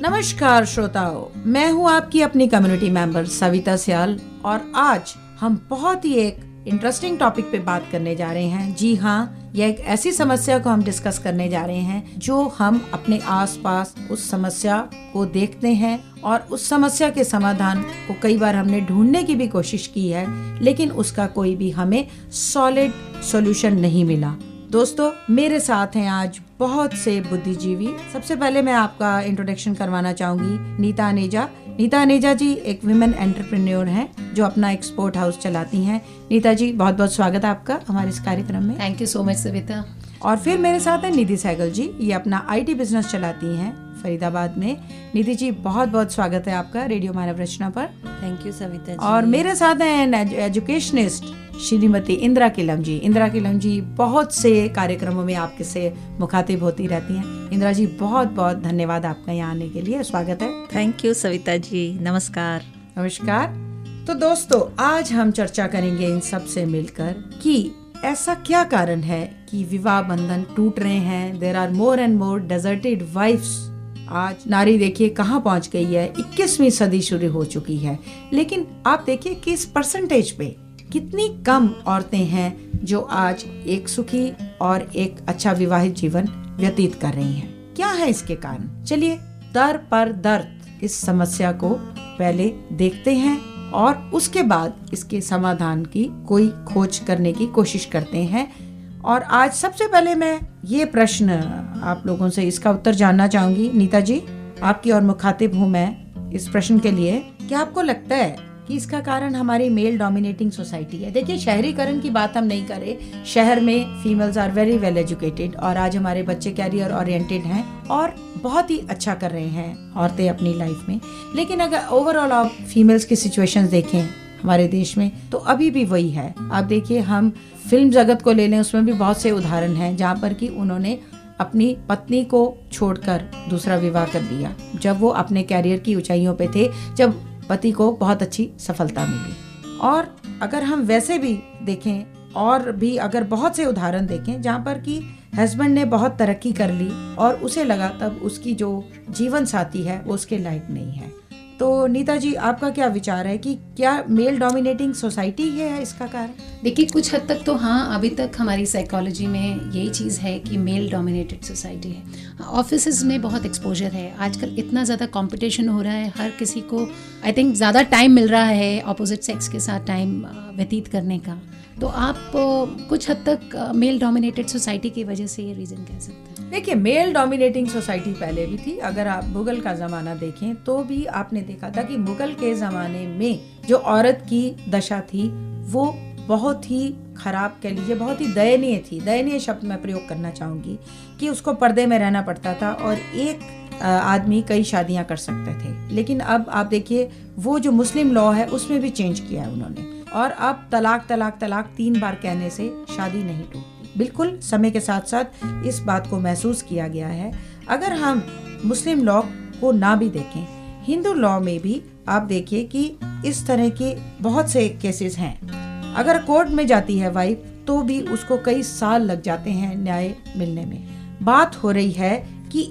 नमस्कार श्रोताओ, मैं हूँ आपकी अपनी कम्युनिटी मेंबर सविता सियाल और आज हम बहुत ही एक इंटरेस्टिंग टॉपिक पे बात करने जा रहे हैं। जी हाँ, यह एक ऐसी समस्या को हम डिस्कस करने जा रहे हैं जो हम अपने आसपास उस समस्या को देखते हैं और उस समस्या के समाधान को कई बार हमने ढूंढने की भी कोशिश की है, लेकिन उसका कोई भी हमें सॉलिड सॉल्यूशन नहीं मिला। दोस्तों, मेरे साथ हैं आज बहुत से बुद्धिजीवी। सबसे पहले मैं आपका इंट्रोडक्शन करवाना चाहूंगी नीता अनेजा। नीता अनेजा जी एक विमेन एंटरप्रेन्योर हैं जो अपना एक्सपोर्ट हाउस चलाती हैं। नीता जी, बहुत बहुत स्वागत है आपका हमारे इस कार्यक्रम में। Thank you so much Savita. और फिर मेरे साथ है निधि सहगल जी, ये अपना IT बिजनेस चलाती हैं फरीदाबाद में। निधि जी, बहुत बहुत स्वागत है आपका रेडियो मानव रचना पर। Thank you Savita ji. और मेरे साथ हैं एजुकेशनिस्ट श्रीमती इंदिरा किलम जी। इंदिरा किलम जी बहुत से कार्यक्रमों में आपके से मुखातिब होती रहती हैं। इंदिरा जी, बहुत बहुत धन्यवाद आपका यहाँ आने के लिए, स्वागत है। थैंक यू सविता जी, नमस्कार। नमस्कार। तो दोस्तों, आज हम चर्चा करेंगे इन सब से मिलकर कि ऐसा क्या कारण है कि विवाह बंधन टूट रहे हैं। There are more and more deserted wives. आज नारी देखिए कहाँ पहुँच गई है, 21वीं सदी शुरू हो चुकी है, लेकिन आप देखिए कि इस परसेंटेज पे कितनी कम औरतें हैं जो आज एक सुखी और एक अच्छा विवाहित जीवन व्यतीत कर रही हैं। क्या है इसके कारण? चलिए दर पर दर्द इस समस्या को पहले देखते हैं और उसके बाद इसके समाधान की कोई खोज करने की कोशिश करते हैं। और आज सबसे पहले मैं ये प्रश्न आप लोगों से इसका उत्तर जानना चाहूंगी। नीता जी, आपकी और मुखातिब हूँ मैं इस प्रश्न के लिए। क्या आपको लगता है कि इसका कारण हमारी मेल डोमिनेटिंग सोसाइटी है? देखिए, शहरीकरण की बात हम नहीं करें, शहर में females are very well educated और आज हमारे बच्चे कैरियर ओरिएंटेड हैं और बहुत ही अच्छा कर रहे हैं औरतें अपनी लाइफ में। लेकिन अगर ओवरऑल आप फीमेल्स की सिचुएशंस देखें हमारे देश में तो अभी भी वही है। आप देखिए, हम फिल्म जगत को ले लें, उसमें भी बहुत से उदाहरण हैं जहाँ पर कि उन्होंने अपनी पत्नी को छोड़कर दूसरा विवाह कर लिया जब वो अपने कैरियर की ऊंचाइयों पे थे, जब पति को बहुत अच्छी सफलता मिली। और अगर हम वैसे भी देखें और भी अगर बहुत से उदाहरण देखें जहाँ पर कि हस्बैंड ने बहुत तरक्की कर ली और उसे लगा तब उसकी जो जीवन साथी है वो उसके लायक नहीं है। तो नीता जी, आपका क्या विचार है कि क्या मेल डोमिनेटिंग सोसाइटी है इसका कारण? देखिए, कुछ हद तक तो हाँ, अभी तक हमारी साइकोलॉजी में यही चीज़ है कि मेल डोमिनेटेड सोसाइटी है। ऑफिसेज में बहुत एक्सपोजर है, आजकल इतना ज़्यादा कंपटीशन हो रहा है, हर किसी को आई थिंक ज़्यादा टाइम मिल रहा है अपोजिट सेक्स के साथ टाइम व्यतीत करने का। तो आप कुछ हद तक मेल डोमिनेटेड सोसाइटी की वजह से ये रीज़न कह सकते हैं। देखिए, मेल डोमिनेटिंग सोसाइटी पहले भी थी। अगर आप मुगल का ज़माना देखें तो भी आपने देखा था कि मुगल के ज़माने में जो औरत की दशा थी वो बहुत ही खराब, कह लीजिए बहुत ही दयनीय थी। दयनीय शब्द मैं प्रयोग करना चाहूँगी कि उसको पर्दे में रहना पड़ता था और एक आदमी कई शादियाँ कर सकते थे। लेकिन अब आप देखिए, वो जो मुस्लिम लॉ है उसमें भी चेंज किया है उन्होंने और अब तलाक तलाक तलाक 3 बार कहने से शादी नहीं टूटती। बिल्कुल समय के साथ साथ इस बात को महसूस किया गया है। अगर हम मुस्लिम लॉ को ना भी देखें, हिंदू लॉ में भी आप देखिए कि इस तरह के बहुत से केसेस हैं। अगर कोर्ट में जाती है वाइफ तो भी उसको कई साल लग जाते हैं न्याय मिलने में। बात हो रही है कि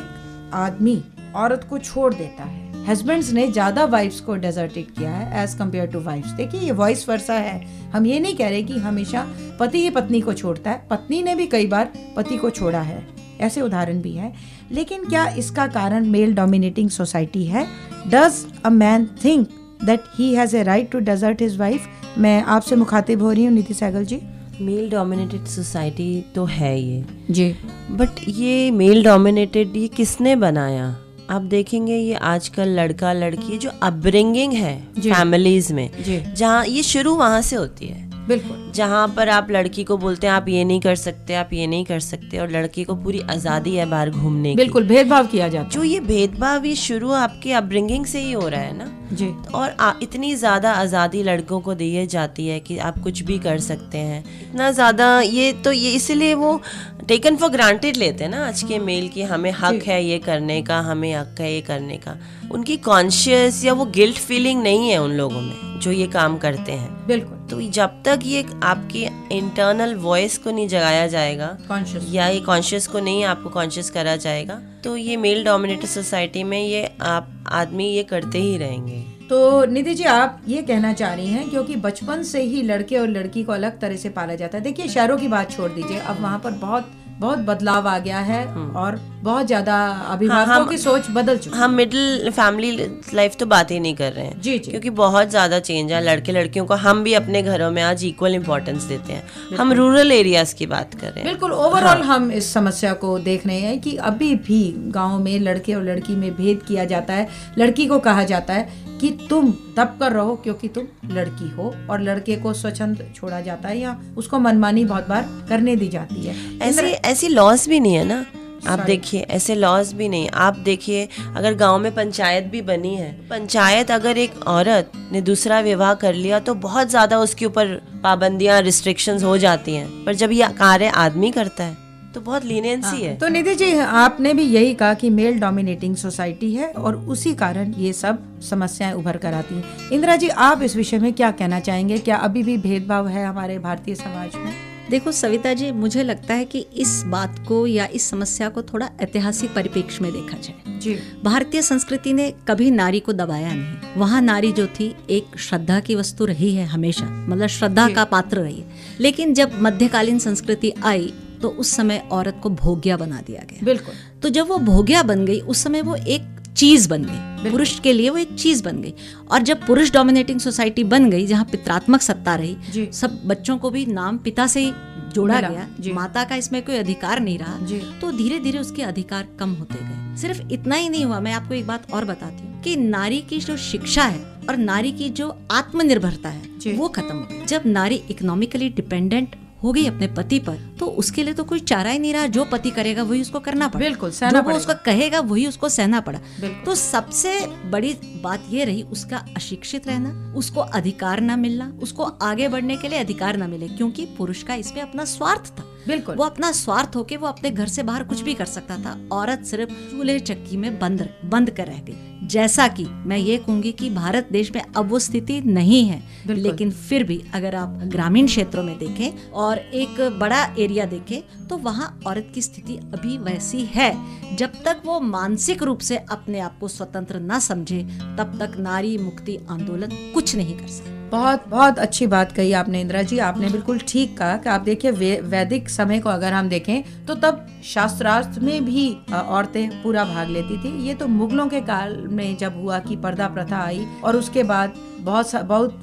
एक आदमी औरत को छोड़ देता है। हस्बैंड्स ने ज्यादा वाइफ्स को डेजर्टेड किया है एज कम्पेयर टू वाइफ्स। देखिए, ये वॉइस वर्सा है। हम ये नहीं कह रहे कि हमेशा पति ही पत्नी को छोड़ता है, पत्नी ने भी कई बार पति को छोड़ा है, ऐसे उदाहरण भी है। लेकिन क्या इसका कारण मेल डोमिनेटिंग सोसाइटी है? Does a man think that he has a right to desert his wife? मैं आपसे मुखातिब हो रही हूँ Nidhi Sehgal ji. Male dominated society तो है ये जी, बट ये मेल डोमिनेटेड ये किसने बनाया? आप देखेंगे ये आजकल लड़का लड़की जो अपब्रिंगिंग है फैमिलीज में, जहाँ ये शुरू वहाँ से होती है। बिल्कुल, जहाँ पर आप लड़की को बोलते हैं आप ये नहीं कर सकते, आप ये नहीं कर सकते, और लड़की को पूरी आज़ादी है बाहर घूमने की। बिल्कुल भेदभाव किया जाता है। जो ये भेदभाव ये शुरू आपके अपब्रिंगिंग से ही हो रहा है ना जी। और इतनी ज़्यादा आज़ादी लड़कों को दी जाती है कि आप कुछ भी कर सकते हैं, इतना ज़्यादा ये इसलिए वो टेकन फॉर ग्रांटेड लेते हैं ना आज के मेल की, हमें हक है ये करने का, हमें हक है ये करने का। उनकी कॉन्शियस या वो गिल्ट फीलिंग नहीं है उन लोगों में जो ये काम करते हैं। बिल्कुल, तो जब तक ये आपकी इंटरनल वॉइस को नहीं जगाया जाएगा, या ये कॉन्शियस को नहीं आपको कॉन्शियस करा जाएगा, तो ये मेल डोमिनेटेड सोसाइटी में ये आप आदमी ये करते ही रहेंगे। तो निधि जी, आप ये कहना चाह रही हैं क्योंकि बचपन से ही लड़के और लड़की को अलग तरह से पाला जाता है। देखिए, शहरों की बात छोड़ दीजिए, अब वहाँ पर बहुत बदलाव आ गया है और बहुत ज्यादा अभिभावकों की सोच बदल चुकी है। हम मिडिल फैमिली लाइफ तो बात ही नहीं कर रहे हैं जी, क्योंकि बहुत ज्यादा चेंज है। लड़के लड़कियों को हम भी अपने घरों में आज इक्वल इम्पोर्टेंस देते हैं। हम रूरल एरियाज की बात कर रहे हैं। बिल्कुल, ओवरऑल हम इस समस्या को देख रहे हैं कि अभी भी गाँव में लड़के और लड़की में भेद किया जाता है। लड़की को कहा जाता है कि तुम तब कर रहो क्योंकि तुम लड़की हो, और लड़के को स्वच्छंद छोड़ा जाता है या उसको मनमानी बहुत बार करने दी जाती है। ऐसी लॉज भी नहीं है ना, आप देखिए, ऐसे लॉज भी नहीं। आप देखिए, अगर गांव में पंचायत भी बनी है, पंचायत अगर एक औरत ने दूसरा विवाह कर लिया तो बहुत ज्यादा उसके ऊपर पाबंदियां, रिस्ट्रिक्शंस हो जाती हैं, पर जब ये कार्य आदमी करता है तो बहुत लीनियंसी है। तो निधि जी, आपने भी यही कहा कि मेल डोमिनेटिंग सोसाइटी है और उसी कारण ये सब समस्याएं उभर कर आती हैं। इंदिरा जी, आप इस विषय में क्या कहना चाहेंगे? क्या अभी भी भेदभाव है हमारे भारतीय समाज में? देखो सविता जी, मुझे लगता है कि इस बात को या इस समस्या को थोड़ा ऐतिहासिक परिप्रेक्ष्य में देखा जाए जी। भारतीय संस्कृति ने कभी नारी को दबाया नहीं। वहाँ नारी जो थी एक श्रद्धा की वस्तु रही है हमेशा, मतलब श्रद्धा का पात्र रही है। लेकिन जब मध्यकालीन संस्कृति आई तो उस समय औरत को भोग्या बना दिया गया। बिल्कुल। तो जब वो भोग्या बन गई, उस समय वो एक चीज बन गई, पुरुष के लिए वो एक चीज बन गई। और जब पुरुष डोमिनेटिंग सोसाइटी बन गई, जहाँ पितरात्मक सत्ता रही, सब बच्चों को भी नाम पिता से ही जोड़ा गया, माता का इसमें कोई अधिकार नहीं रहा, तो धीरे धीरे उसके अधिकार कम होते गए। सिर्फ इतना ही नहीं हुआ, मैं आपको एक बात और बताती हूँ कि नारी की जो शिक्षा है और नारी की जो आत्मनिर्भरता है वो खत्म हो गई। जब नारी इकोनॉमिकली डिपेंडेंट हो गई अपने पति पर, तो उसके लिए तो कोई चारा ही नहीं रहा। जो पति करेगा वही उसको करना पड़ा। बिल्कुल, जो वो उसको कहेगा वही उसको सहना पड़ा। तो सबसे बड़ी बात ये रही उसका अशिक्षित रहना, उसको अधिकार ना मिलना, उसको आगे बढ़ने के लिए अधिकार ना मिले, क्योंकि पुरुष का इसमें अपना स्वार्थ था। बिल्कुल, वो अपना स्वार्थ होके वो अपने घर से बाहर कुछ भी कर सकता था। औरत सिर्फ चूल्हे चक्की में बंद कर रह गई। जैसा कि मैं ये कहूंगी कि भारत देश में अब वो स्थिति नहीं है, लेकिन फिर भी अगर आप ग्रामीण क्षेत्रों में देखें और एक बड़ा एरिया देखें, तो वहाँ औरत की स्थिति अभी वैसी है। जब तक वो मानसिक रूप से अपने आप को स्वतंत्र न समझे, तब तक नारी मुक्ति आंदोलन कुछ नहीं कर सकता। बहुत अच्छी बात कही आपने इंदिरा जी। आपने बिल्कुल ठीक कहा कि आप देखिए, वैदिक समय को अगर हम देखें तो तब शास्त्रार्थ में भी औरतें पूरा भाग लेती थी। ये तो मुगलों के काल में जब हुआ कि पर्दा प्रथा आई, और उसके बाद बहुत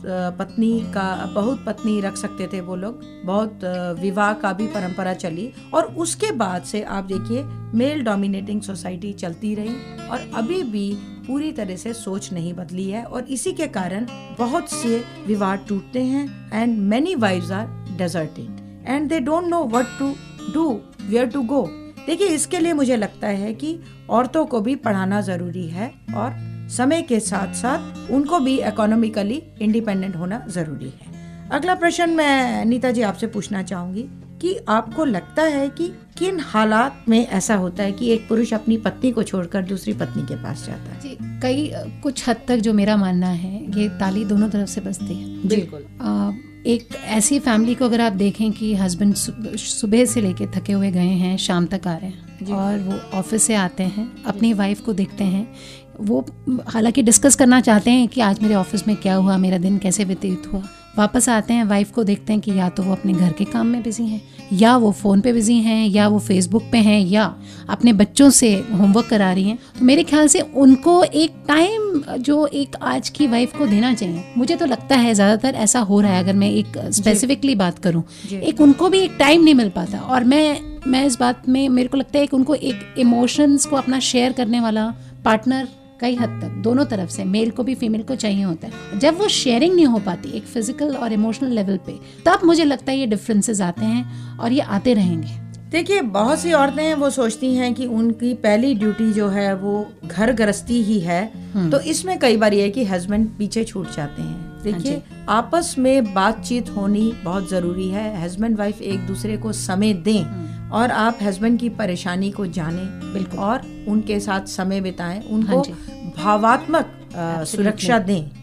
पत्नी रख सकते थे वो लोग, बहुत विवाह का भी परंपरा चली, और उसके बाद से आप देखिए मेल डोमिनेटिंग सोसाइटी चलती रही और अभी भी पूरी तरह से सोच नहीं बदली है, और इसी के कारण बहुत से विवाह टूटते हैं and many wives are deserted and they don't know what to do, where to go. देखिए, इसके लिए मुझे लगता है कि औरतों को भी पढ़ाना जरूरी है और समय के साथ साथ उनको भी इकोनॉमिकली इंडिपेंडेंट होना जरूरी है। अगला प्रश्न मैं नीता जी आपसे पूछना चाहूंगी कि आपको लगता है कि किन हालात में ऐसा होता है कि एक पुरुष अपनी पत्नी को छोड़कर दूसरी पत्नी के पास जाता है? जी, कुछ हद तक जो मेरा मानना है, ये ताली दोनों तरफ से बजती है। बिल्कुल। एक ऐसी फैमिली को अगर आप देखें कि हस्बैंड सुबह से लेके थके हुए गए हैं, शाम तक आ रहे हैं और वो ऑफिस से आते हैं, अपनी वाइफ को देखते हैं, वो हालांकि डिस्कस करना चाहते हैं कि आज मेरे ऑफिस में क्या हुआ, मेरा दिन कैसे व्यतीत हुआ, वापस आते हैं, वाइफ को देखते हैं कि या तो वो अपने घर के काम में बिजी हैं, या वो फ़ोन पे बिजी हैं, या वो फेसबुक पे हैं, या अपने बच्चों से होमवर्क करा रही हैं। तो मेरे ख्याल से उनको एक टाइम जो एक आज की वाइफ को देना चाहिए, मुझे तो लगता है ज़्यादातर ऐसा हो रहा है। अगर मैं एक स्पेसिफिकली बात करूं, एक उनको भी एक टाइम नहीं मिल पाता। और मैं इस बात में, मेरे को लगता है कि उनको एक इमोशंस को अपना शेयर करने वाला पार्टनर कई हद तक दोनों तरफ से, मेल को भी फीमेल को चाहिए होता है। जब वो शेयरिंग नहीं हो पाती एक फिजिकल और इमोशनल लेवल पे, तब मुझे लगता है ये डिफरेंसेस आते हैं और ये आते रहेंगे। देखिए, बहुत सी औरतें हैं वो सोचती हैं कि उनकी पहली ड्यूटी जो है वो घर गृहस्थी ही है, तो इसमें कई बार ये है कि हस्बैंड पीछे छूट जाते हैं। देखिए, आपस में बातचीत होनी बहुत जरूरी है। हस्बैंड वाइफ एक दूसरे को समय दें और आप हस्बैंड की परेशानी को जानें, बिल्कुल, और उनके साथ समय बिताएं, उनको भावात्मक सुरक्षा दें। हाँ जी।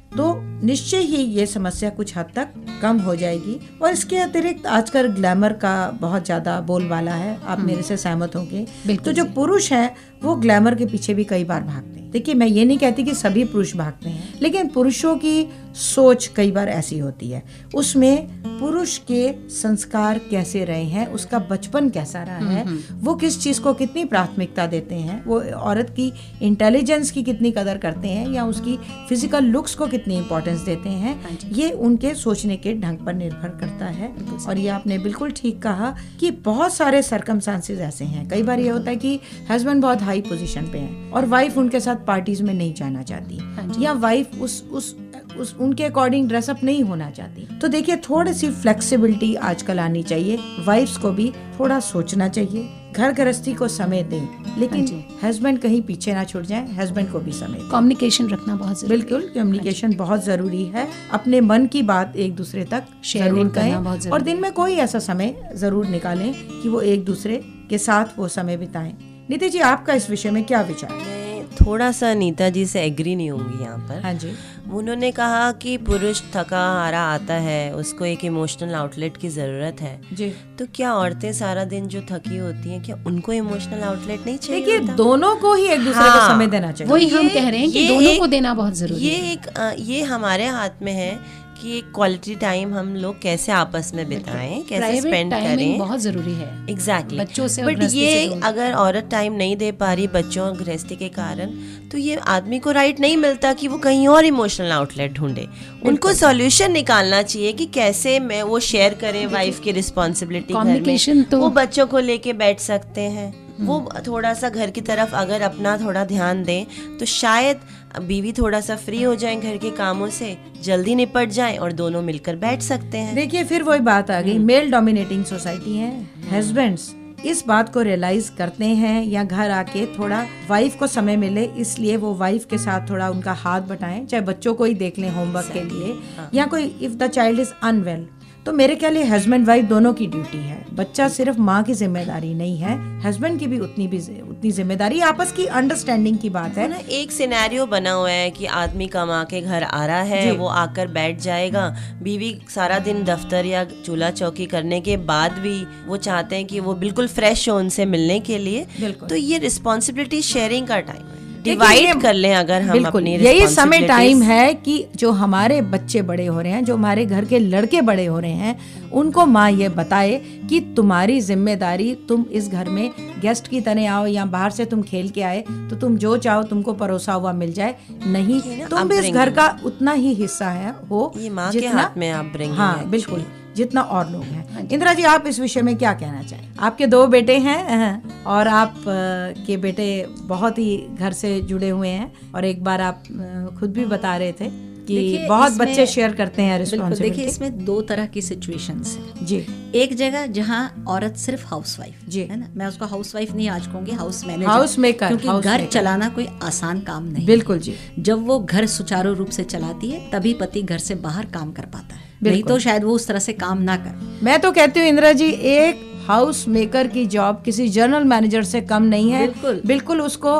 तो निश्चय ही ये समस्या कुछ हद तक कम हो जाएगी। और इसके अतिरिक्त आजकल ग्लैमर का बहुत ज्यादा बोलबाला है, आप मेरे से सहमत होंगे। तो जो पुरुष हैं वो ग्लैमर के पीछे भी कई बार भागते हैं। देखिए, मैं ये नहीं कहती कि सभी पुरुष भागते हैं, लेकिन पुरुषों की सोच कई बार ऐसी होती है, उसमें पुरुष के संस्कार कैसे रहे हैं, उसका बचपन कैसा रहा है, वो किस चीज को कितनी प्राथमिकता देते हैं, वो औरत की इंटेलिजेंस की कितनी कदर करते हैं या उसकी फिजिकल लुक्स को कितनी इंपॉर्टेंस देते हैं, ये उनके सोचने के ढंग पर निर्भर करता है। और ये आपने बिल्कुल ठीक कहा कि बहुत सारे सर्कमस्टांसेस ऐसे हैं, कई बार ये होता है कि हस्बैंड बहुत हाई पोजीशन पे है और वाइफ उनके साथ पार्टीज में नहीं जाना चाहती, या वाइफ उस उनके अकॉर्डिंग ड्रेसअप नहीं होना चाहती। तो देखिए, थोड़ी सी फ्लेक्सिबिलिटी आजकल आनी चाहिए, वाइफ्स को भी थोड़ा सोचना चाहिए, घर गृहस्थी को समय दें, लेकिन हस्बैंड कहीं पीछे ना छूट जाए, हस्बैंड को भी समय दें। कम्युनिकेशन रखना बहुत जरूरी। बिल्कुल, कम्युनिकेशन बहुत जरूरी है, अपने मन की बात एक दूसरे तक जरूर कहें और दिन में कोई ऐसा समय जरूर निकालें कि वो एक दूसरे के साथ वो समय बिताएं। नीति जी, आपका इस विषय में क्या विचार है? थोड़ा सा नीता जी से एग्री नहीं होंगी यहाँ पर। हाँ जी। उन्होंने कहा कि पुरुष थका हारा आता है, उसको एक इमोशनल आउटलेट की ज़रूरत है जी। तो क्या औरतें सारा दिन जो थकी होती हैं, क्या उनको इमोशनल आउटलेट नहीं चाहिए? देखिए, दोनों को ही एक दूसरे को समय देना चाहिए। वही हम कह रहे हैं कि दोनों को देना बहुत जरूरी है। ये हमारे हाथ में है कि एक क्वालिटी टाइम हम लोग कैसे आपस में बिताएं, कैसे स्पेंड करें, बहुत जरूरी है। एग्जैक्टली बच्चों से। बट ये अगर औरत टाइम नहीं दे पा रही बच्चों और गृहस्थी के कारण, तो ये आदमी को राइट नहीं मिलता कि वो कहीं और इमोशनल आउटलेट ढूंढे। उनको सॉल्यूशन निकालना चाहिए कि कैसे मैं वो शेयर करें वाइफ की रिस्पॉन्सिबिलिटी, कम्युनिकेशन तो वो बच्चों को लेके बैठ सकते हैं, वो थोड़ा सा घर की तरफ अगर अपना थोड़ा ध्यान दें तो शायद बीवी थोड़ा सा फ्री हो जाए, घर के कामों से जल्दी निपट जाए और दोनों मिलकर बैठ सकते हैं। देखिए, फिर वही बात आ गई, मेल डोमिनेटिंग सोसाइटी है। हस्बैंड्स इस बात को रियलाइज करते हैं या घर आके थोड़ा वाइफ को समय मिले, इसलिए वो वाइफ के साथ थोड़ा उनका हाथ बटाएं, चाहे बच्चों को ही देख लें होमवर्क के लिए, या कोई if the child is unwell, तो मेरे ख्याल ये हस्बैंड वाइफ दोनों की ड्यूटी है। बच्चा सिर्फ माँ की जिम्मेदारी नहीं है, हस्बैंड की भी उतनी जिम्मेदारी, आपस की अंडरस्टैंडिंग की बात है ना। एक सिनेरियो बना हुआ है कि आदमी कमा के घर आ रहा है, वो आकर बैठ जाएगा, बीवी सारा दिन दफ्तर या चूल्हा चौकी करने के बाद भी वो चाहते हैं कि वो बिल्कुल फ्रेश हो उनसे मिलने के लिए, तो ये रिस्पॉन्सिबिलिटी शेयरिंग का टाइम है, डिवाइड कर लें अगर हम अपनी यही समय टाइम है कि जो हमारे बच्चे बड़े हो रहे हैं, जो हमारे घर के लड़के बड़े हो रहे हैं, उनको माँ ये बताए कि तुम्हारी जिम्मेदारी, तुम इस घर में गेस्ट की तरह आओ या बाहर से तुम खेल के आए तो तुम जो चाहो तुमको परोसा हुआ मिल जाए, नहीं तुम भी इस घर का उतना ही हिस्सा है हो, ये माँ के हाथ में आप bring। हाँ बिल्कुल, जितना और लोग हैं। इंदिरा जी, आप इस विषय में क्या कहना चाहें? आपके 2 बेटे हैं और आप के बेटे बहुत ही घर से जुड़े हुए हैं, और एक बार आप खुद भी बता रहे थे कि बहुत बच्चे शेयर करते हैं रिस्पॉन्सिबिलिटी। देखिए, इसमें 2 तरह की सिचुएशंस हैं जी। एक जगह जहाँ औरत सिर्फ हाउसवाइफ है ना, मैं उसको हाउसवाइफ नहीं आज कहूंगी, हाउस मैनेजर, हाउस मेकर, क्योंकि घर चलाना कोई आसान काम नहीं। बिल्कुल जी। जब वो घर सुचारू रूप से चलाती है तभी पति घर से बाहर काम कर पाता है, नहीं तो शायद वो उस तरह से काम ना कर। मैं तो कहती हूँ इंदिरा जी, एक हाउस मेकर की जॉब किसी जनरल मैनेजर से कम नहीं है। बिल्कुल उसको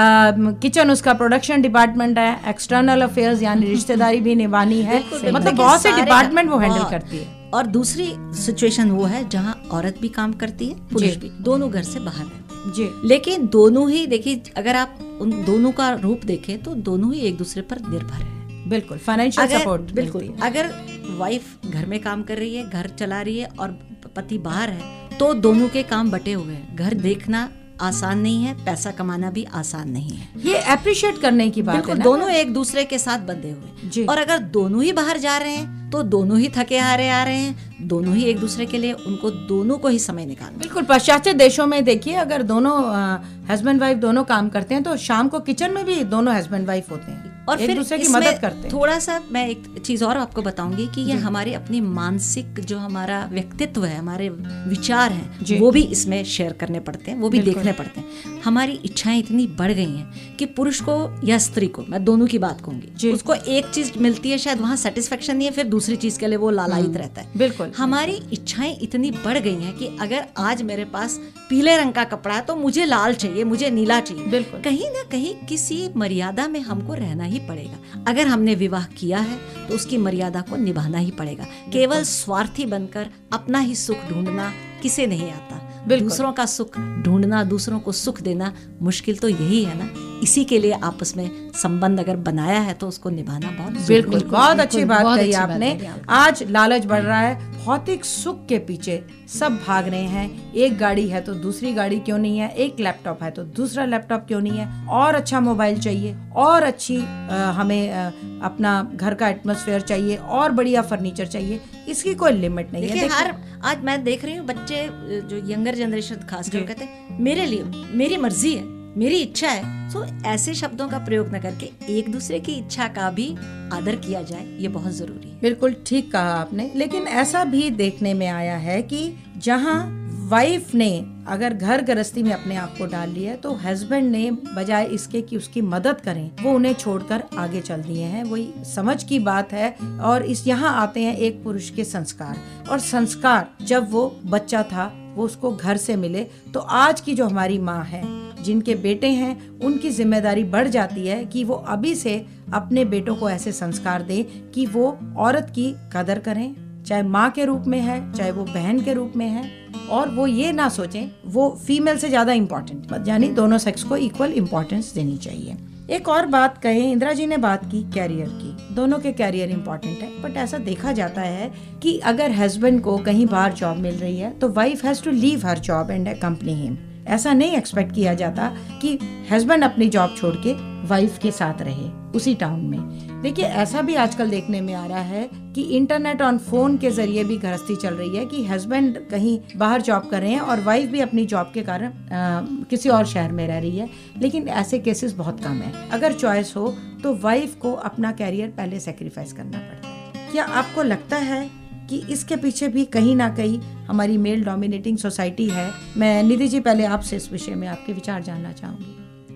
किचन, उसका प्रोडक्शन डिपार्टमेंट है, एक्सटर्नल अफेयर्स यानी रिश्तेदारी भी निभानी है, मतलब बहुत से डिपार्टमेंट वो हैंडल करती है। और दूसरी सिचुएशन वो है जहाँ औरत भी काम करती है, पुरुष भी, दोनों घर से बाहर है जी। लेकिन दोनों ही, देखिए अगर आप उन दोनों का रूप देखें तो दोनों ही एक दूसरे पर निर्भर है। बिल्कुल, फाइनेंशियल सपोर्ट। बिल्कुल, अगर वाइफ घर में काम कर रही है, घर चला रही है और पति बाहर है, तो दोनों के काम बटे हुए हैं। घर देखना आसान नहीं है, पैसा कमाना भी आसान नहीं है, ये अप्रिशिएट करने की बात है ना। दोनों एक दूसरे के साथ बंधे हुए, और अगर दोनों ही बाहर जा रहे हैं तो दोनों ही थके हारे आ रहे हैं, दोनों ही एक दूसरे के लिए, उनको दोनों को ही समय निकालना। बिल्कुल, पाश्चात्य देशों में देखिए, अगर दोनों हस्बैंड वाइफ दोनों काम करते हैं तो शाम को किचन में भी दोनों हस्बैंड वाइफ होते हैं और एक दूसरे की मदद करते हैं। थोड़ा सा मैं एक चीज और आपको बताऊंगी कि ये हमारे अपनी मानसिक, जो हमारा व्यक्तित्व है, हमारे विचार हैं, वो भी इसमें शेयर करने पड़ते हैं, वो भी देखने पड़ते हैं। हमारी इच्छाएं इतनी बढ़ गई हैं कि पुरुष को या स्त्री को, मैं दोनों की बात कहूंगी, उसको एक चीज मिलती है, शायद वहाँ सेटिस्फेक्शन नहीं है, फिर दूसरी चीज के लिए वो लालायित रहता है। बिल्कुल, हमारी इच्छाएं इतनी बढ़ गई हैं कि अगर आज मेरे पास पीले रंग का कपड़ा है तो मुझे लाल चाहिए, मुझे नीला चाहिए। बिल्कुल, कहीं ना कहीं किसी मर्यादा में हमको रहना ही ही पड़ेगा। अगर हमने विवाह किया है तो उसकी मर्यादा को निभाना ही पड़ेगा। केवल स्वार्थी बनकर अपना ही सुख ढूंढना किसे नहीं आता। दूसरों का सुख ढूंढना, दूसरों को सुख देना मुश्किल तो यही है ना। इसी के लिए आपस में संबंध अगर बनाया है तो उसको निभाना बहुत बिल्कुल बहुत अच्छी बात कही आपने। आज लालच बढ़ रहा है, भौतिक सुख के पीछे सब भाग रहे हैं। एक गाड़ी है तो दूसरी गाड़ी क्यों नहीं है, एक लैपटॉप है तो दूसरा लैपटॉप क्यों नहीं है, और अच्छा मोबाइल चाहिए, और अच्छी हमें अपना घर का एटमॉस्फेयर चाहिए, और बढ़िया फर्नीचर चाहिए। इसकी कोई लिमिट नहीं है। हर आज मैं देख रही हूँ बच्चे जो यंगर जनरेशन खासकर कहते हैं मेरे लिए मेरी मर्जी है, मेरी इच्छा है। तो ऐसे शब्दों का प्रयोग न करके एक दूसरे की इच्छा का भी आदर किया जाए, ये बहुत जरूरी है। बिल्कुल ठीक कहा आपने। लेकिन ऐसा भी देखने में आया है कि जहाँ वाइफ ने अगर घर गृहस्थी में अपने आप को डाल लिया तो हस्बैंड ने बजाय इसके कि उसकी मदद करें, वो उन्हें छोड़कर आगे चल दिए हैं। वही समझ की बात है। और इस यहाँ आते हैं एक पुरुष के संस्कार, और संस्कार जब वो बच्चा था वो उसको घर से मिले। तो आज की जो हमारी माँ है, जिनके बेटे हैं, उनकी जिम्मेदारी बढ़ जाती है कि वो अभी से अपने बेटों को ऐसे संस्कार दें कि वो औरत की कदर करें, चाहे माँ के रूप में है, चाहे वो बहन के रूप में है, और वो ये ना सोचें वो फीमेल से ज्यादा इम्पोर्टेंट, यानी दोनों सेक्स को इक्वल इम्पोर्टेंस देनी चाहिए। एक और बात कहें, इंदिरा जी ने बात की कैरियर की, दोनों के कैरियर इम्पोर्टेंट है। बट ऐसा देखा जाता है कि अगर हस्बैंड को कहीं बाहर जॉब मिल रही है तो wife has to leave her job and accompany him. ऐसा नहीं एक्सपेक्ट किया जाता कि हस्बैंड अपनी जॉब छोड़ के वाइफ के साथ रहे उसी टाउन में। देखिए ऐसा भी आजकल देखने में आ रहा है कि इंटरनेट और फोन के जरिए भी गृहस्थी चल रही है कि हस्बैंड कहीं बाहर जॉब कर रहे हैं और वाइफ भी अपनी जॉब के कारण किसी और शहर में रह रही है। लेकिन ऐसे केसेस बहुत कम है। अगर चॉइस हो तो वाइफ को अपना कैरियर पहले सेक्रीफाइस करना पड़ता है। क्या आपको लगता है कि इसके पीछे भी कहीं ना कहीं हमारी मेल डोमिनेटिंग सोसाइटी है? मैं निधि जी पहले आपसे इस विषय में आपके विचार जानना चाहूंगी।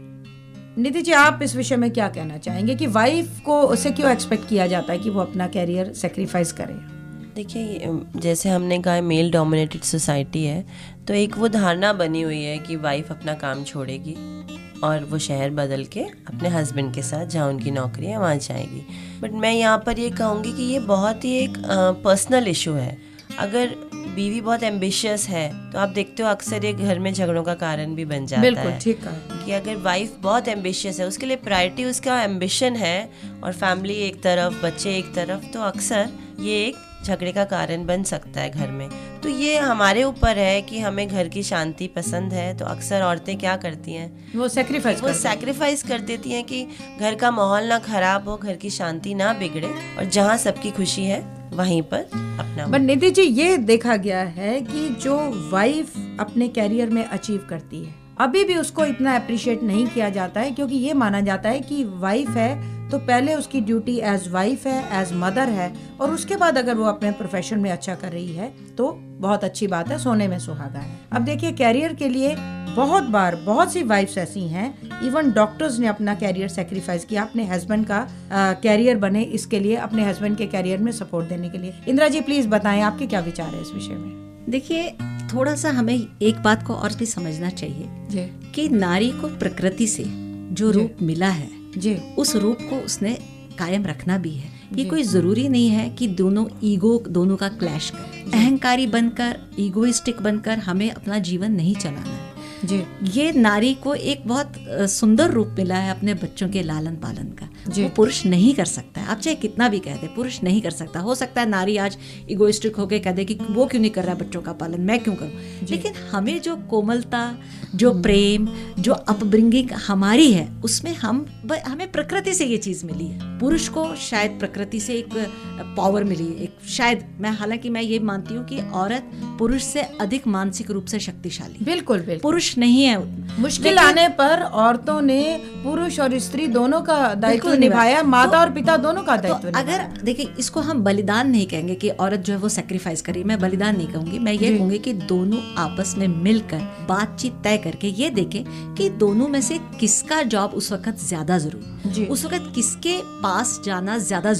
निधि जी, आप इस विषय में क्या कहना चाहेंगे कि वाइफ को उसे क्यों एक्सपेक्ट किया जाता है कि वो अपना कैरियर सेक्रीफाइस करे? देखिए, जैसे हमने कहा मेल डोमिनेटेड सोसाइटी है, तो एक वो धारणा बनी हुई है कि वाइफ अपना काम छोड़ेगी और वो शहर बदल के अपने हस्बैंड के साथ जहाँ उनकी नौकरी है वहाँ जाएगी। बट मैं यहाँ पर ये कहूँगी कि ये बहुत ही एक पर्सनल इशू है। अगर बीवी बहुत एम्बिशियस है तो आप देखते हो अक्सर ये घर में झगड़ों का कारण भी बन जाता है। बिल्कुल ठीक कहा। कि अगर वाइफ बहुत एम्बिशियस है, उसके लिए प्रायोरिटी उसका एम्बिशन है और फैमिली एक तरफ, बच्चे एक तरफ, तो अक्सर ये एक झगड़े का कारण बन सकता है घर में। तो ये हमारे ऊपर है कि हमें घर की शांति पसंद है, तो अक्सर औरतें क्या करती हैं, वो सेक्रीफाइस कर देती हैं कि घर का माहौल ना खराब हो, घर की शांति ना बिगड़े, और जहाँ सबकी खुशी है वहीं पर अपना। बट निधि जी, ये देखा गया है कि जो वाइफ अपने कैरियर में अचीव करती है अभी भी उसको इतना अप्रिशिएट नहीं किया जाता है, क्योंकि ये माना जाता है कि वाइफ है तो पहले उसकी ड्यूटी एज वाइफ है, एज मदर है, और उसके बाद अगर वो अपने प्रोफेशन में अच्छा कर रही है तो बहुत अच्छी बात है, सोने में सुहागा है। अब देखिए, कैरियर के लिए बहुत बार बहुत सी वाइफ्स ऐसी हैं, इवन डॉक्टर्स ने अपना कैरियर सेक्रीफाइस किया अपने हस्बैंड का कैरियर बने इसके लिए, अपने हस्बैंड के कैरियर में सपोर्ट देने के लिए। इंदिरा जी प्लीज बताएं, आपके क्या विचार है इस विषय में? देखिए, थोड़ा सा हमें एक बात को और भी समझना चाहिए कि नारी को प्रकृति से जो रूप मिला है जी, उस रूप को उसने कायम रखना भी है। ये कोई जरूरी नहीं है कि दोनों ईगो दोनों का क्लैश करे। अहंकारी बनकर, ईगोइस्टिक बनकर हमें अपना जीवन नहीं चलाना है जी। ये नारी को एक बहुत सुंदर रूप मिला है अपने बच्चों के लालन पालन का, वो पुरुष नहीं कर सकता है। आप चाहे कितना भी कह दे, पुरुष नहीं कर सकता। हो सकता है नारी आज इगोइस्टिक होके कह दे कि वो क्यों नहीं कर रहा बच्चों का पालन, मैं क्यों करूं। लेकिन हमें जो कोमलता, जो प्रेम, जो अपब्रिंगिंग हमारी है, उसमें हमें प्रकृति से ये चीज मिली है। पुरुष को शायद प्रकृति से एक पावर मिली है, एक शायद, हालांकि मैं ये मानती हूँ कि औरत पुरुष से अधिक मानसिक रूप से शक्तिशाली। बिल्कुल पुरुष नहीं है। मुश्किल आने पर औरतों ने पुरुष और स्त्री दोनों का दायित्व निभाया, माता और पिता दोनों का दायित्व निभाया। अगर देखिए, इसको हम बलिदान नहीं कहेंगे कि औरत जो है वो सेक्रीफाइस करी, मैं बलिदान नहीं कहूंगी, मैं ये कहूंगी कि दोनों आपस में मिलकर बातचीत तय करके ये देखें कि दोनों में से किसका जॉब उस वक्त ज्यादा जरूरी, उस वक्त किसके पास जाना ज्यादा जरूरी।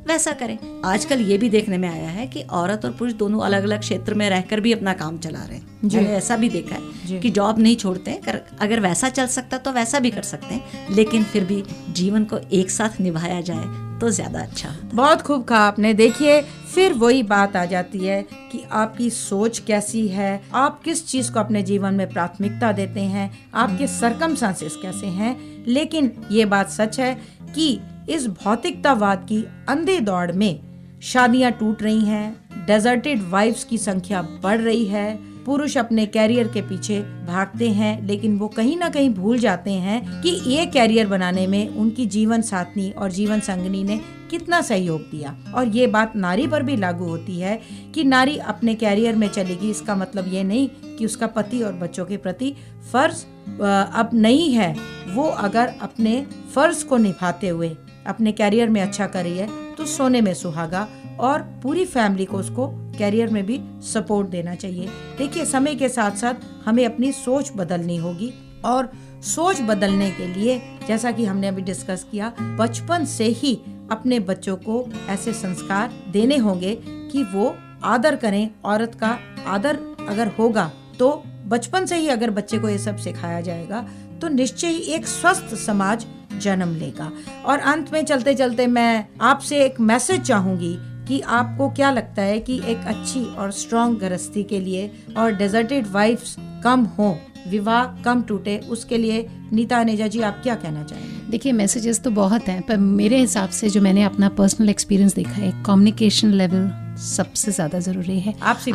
वैसा करें। आजकल ये भी देखने में आया है कि औरत और पुरुष दोनों अलग अलग क्षेत्र में रहकर भी अपना काम चला रहे हैं। मैंने ऐसा भी देखा है कि जॉब नहीं छोड़ते हैं, अगर वैसा चल सकता तो वैसा भी कर सकते हैं, लेकिन फिर भी जीवन को एक साथ निभाया जाए तो ज्यादा अच्छा होता है। बहुत खूब कहा आपने। देखिए, फिर वही बात आ जाती है कि आपकी सोच कैसी है, आप किस चीज को अपने जीवन में प्राथमिकता देते हैं, आपके सर्कमस्टांसेस कैसे हैं। लेकिन ये बात सच है कि इस भौतिकतावाद की अंधे दौड़ में शादियां टूट रही हैं, डेजर्टेड वाइफ्स की संख्या बढ़ रही है, पुरुष अपने कैरियर के पीछे भागते हैं, लेकिन वो कहीं ना कहीं भूल जाते हैं कि ये कैरियर बनाने में उनकी जीवन साथी और जीवन संगनी ने कितना सहयोग दिया। और ये बात नारी पर भी लागू होती है कि नारी अपने कैरियर में चलेगी, इसका मतलब ये नहीं कि उसका पति और बच्चों के प्रति फर्ज अब नहीं है। वो अगर अपने फर्ज को निभाते हुए अपने कैरियर में अच्छा कर रही है तो सोने में सुहागा, और पूरी फैमिली को उसको कैरियर में भी सपोर्ट देना चाहिए। देखिए, समय के साथ साथ हमें अपनी सोच बदलनी होगी, और सोच बदलने के लिए जैसा कि हमने अभी डिस्कस किया, बचपन से ही अपने बच्चों को ऐसे संस्कार देने होंगे कि वो आदर करें। औरत का आदर अगर होगा तो बचपन से ही अगर बच्चे को ये सब सिखाया जाएगा तो निश्चय ही एक स्वस्थ समाज जन्म लेगा। और अंत में चलते चलते मैं आपसे एक मैसेज चाहूंगी कि आपको क्या लगता है कि एक अच्छी और स्ट्रॉन्ग गृहस्थी के लिए और डेजर्टेड वाइफ्स कम हो, विवाह कम टूटे, उसके लिए नीता अनेजा जी आप क्या कहना चाहेंगे? देखिए, मैसेजेस तो बहुत हैं, पर मेरे हिसाब से जो मैंने अपना पर्सनल एक्सपीरियंस देखा है, कम्युनिकेशन लेवल सबसे ज्यादा जरूरी है। आपसी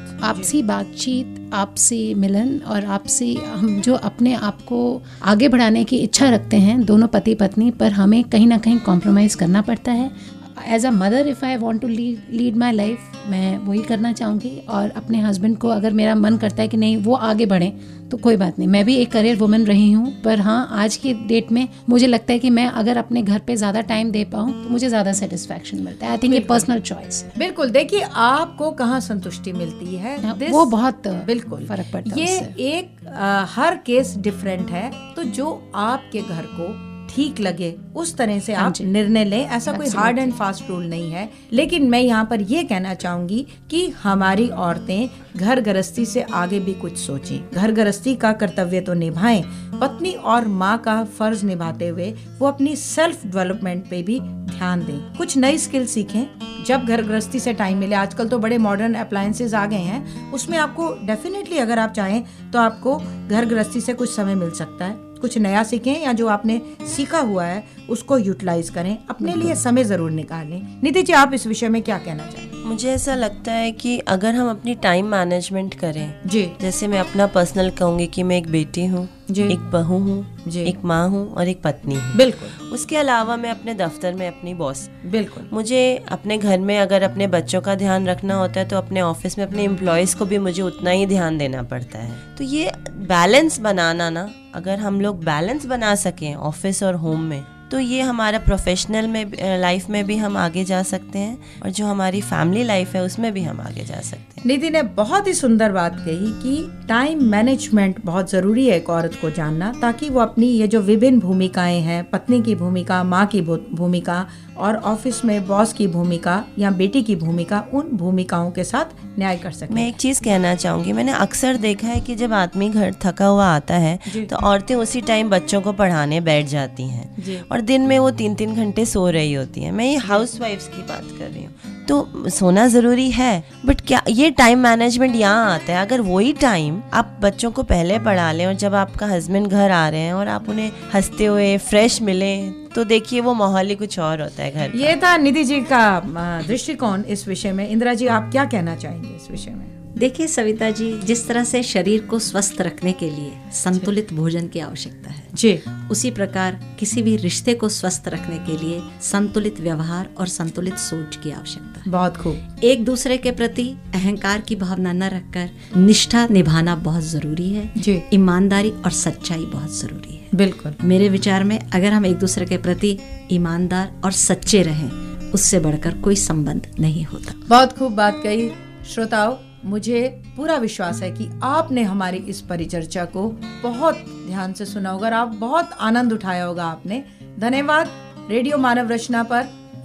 बातचीत, आपसी मिलन, और आपसी हम जो अपने आप को आगे बढ़ाने की इच्छा रखते हैं, दोनों पति पत्नी, पर हमें कहीं ना कहीं कॉम्प्रोमाइज करना पड़ता है। As a mother, if I want to lead my life, मैं वही करना चाहूँगी। और अपने हस्बैंड को अगर मेरा मन करता है कि नहीं वो आगे बढ़ें तो कोई बात नहीं, मैं भी एक करियर वुमन रही हूँ, पर हाँ, आज की डेट में मुझे लगता है कि मैं अगर अपने घर पे ज़्यादा टाइम दे पाऊँ तो मुझे ज़्यादा सेटिस्फैक्शन मिलता है। आई थिंक ये पर्सनल चॉइस है। बिल्कुल। देखिए, आपको कहाँ संतुष्टि मिलती है वो बहुत बिल्कुल फर्क पड़ता है। ये एक हर केस डिफरेंट है, तो जो आपके घर को ठीक लगे उस तरह से आप निर्णय लें। ऐसा कोई हार्ड एंड फास्ट रूल नहीं है। लेकिन मैं यहाँ पर ये कहना चाहूंगी कि हमारी औरतें घर गृहस्थी से आगे भी कुछ सोचें। घर गृहस्थी का कर्तव्य तो निभाएं, पत्नी और माँ का फर्ज निभाते हुए वो अपनी सेल्फ डेवलपमेंट पे भी ध्यान दें, कुछ नई स्किल सीखें जब घर गृहस्थी से टाइम मिले। आजकल तो बड़े मॉडर्न अप्लायंसेज आ गए हैं, उसमें आपको डेफिनेटली अगर आप चाहें तो आपको घर गृहस्थी से कुछ समय मिल सकता है। कुछ नया सीखें या जो आपने सीखा हुआ है उसको यूटिलाइज करें, अपने लिए समय जरूर निकालें। नीति जी, आप इस विषय में क्या कहना चाहेंगे? मुझे ऐसा लगता है कि अगर हम अपनी टाइम मैनेजमेंट करें, जी, जैसे मैं अपना पर्सनल कहूँगी कि मैं एक बेटी हूँ, एक बहू हूँ, एक माँ हूँ और एक पत्नी हूँ। बिल्कुल। उसके अलावा मैं अपने दफ्तर में अपनी बॉस। बिल्कुल। मुझे अपने घर में अगर अपने बच्चों का ध्यान रखना होता है तो अपने ऑफिस में अपने एम्प्लॉयज़ को भी मुझे उतना ही ध्यान देना पड़ता है। तो ये बैलेंस बनाना ना, अगर हम लोग बैलेंस बना सकें ऑफिस और होम में, तो ये हमारा प्रोफेशनल में लाइफ में भी हम आगे जा सकते हैं, और जो हमारी फैमिली लाइफ है उसमें भी हम आगे जा सकते हैं। निधि ने बहुत ही सुंदर बात कही कि टाइम मैनेजमेंट बहुत जरूरी है एक औरत को जानना, ताकि वो अपनी ये जो विभिन्न भूमिकाएं हैं, पत्नी की भूमिका, माँ की भूमिका और ऑफिस में बॉस की भूमिका या बेटी की भूमिका, उन भूमिकाओं के साथ न्याय कर सके। मैं एक चीज़ कहना चाहूँगी, मैंने अक्सर देखा है कि जब आदमी घर थका हुआ आता है तो औरतें उसी टाइम बच्चों को पढ़ाने बैठ जाती हैं, और दिन में वो 3-3 घंटे सो रही होती हैं। मैं ये हाउसवाइफ्स की बात कर रही हूँ। तो सोना ज़रूरी है, बट क्या ये टाइम मैनेजमेंट यहाँ आता है? अगर वही टाइम आप बच्चों को पहले पढ़ा लें और जब आपका हस्बैंड घर आ रहे हैं और आप उन्हें हंसते हुए फ्रेश मिलें, तो देखिए वो माहौल ही कुछ और होता है घर का। ये था निधि जी का दृष्टिकोण इस विषय में। इंदिरा जी, आप क्या कहना चाहेंगे इस विषय में? देखिए सविता जी, जिस तरह से शरीर को स्वस्थ रखने के लिए संतुलित भोजन की आवश्यकता है जी, उसी प्रकार किसी भी रिश्ते को स्वस्थ रखने के लिए संतुलित व्यवहार और संतुलित सोच की आवश्यकता है। बहुत खूब। एक दूसरे के प्रति अहंकार की भावना न रखकर निष्ठा निभाना बहुत जरूरी है जी। ईमानदारी और सच्चाई बहुत जरूरी है। बिल्कुल। मेरे विचार में अगर हम एक दूसरे के प्रति ईमानदार और सच्चे रहें, उससे बढ़कर कोई संबंध नहीं होता। बहुत खूब बात कही। श्रोताओ, मुझे पूरा विश्वास है कि आपने हमारी इस परिचर्चा को बहुत ध्यान से सुना होगा और आप बहुत आनंद उठाया होगा आपने। धन्यवाद। रेडियो मानव रचना पर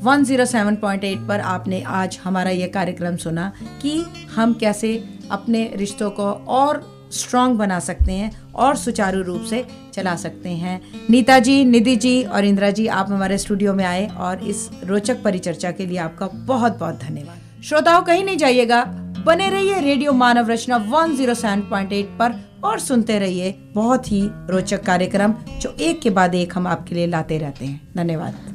107.8 पर आपने आज हमारा ये कार्यक्रम सुना कि हम कैसे अपने रिश्तों को और स्ट्रॉन्ग बना सकते हैं और सुचारू रूप से चला सकते हैं। नीता जी, निधि जी और इंदिरा जी, आप हमारे स्टूडियो में आए और इस रोचक परिचर्चा के लिए आपका बहुत बहुत धन्यवाद। श्रोताओं, कहीं नहीं जाइएगा, बने रहिए रेडियो मानव रचना 107.8 पर और सुनते रहिए बहुत ही रोचक कार्यक्रम जो एक के बाद एक हम आपके लिए लाते रहते हैं। धन्यवाद।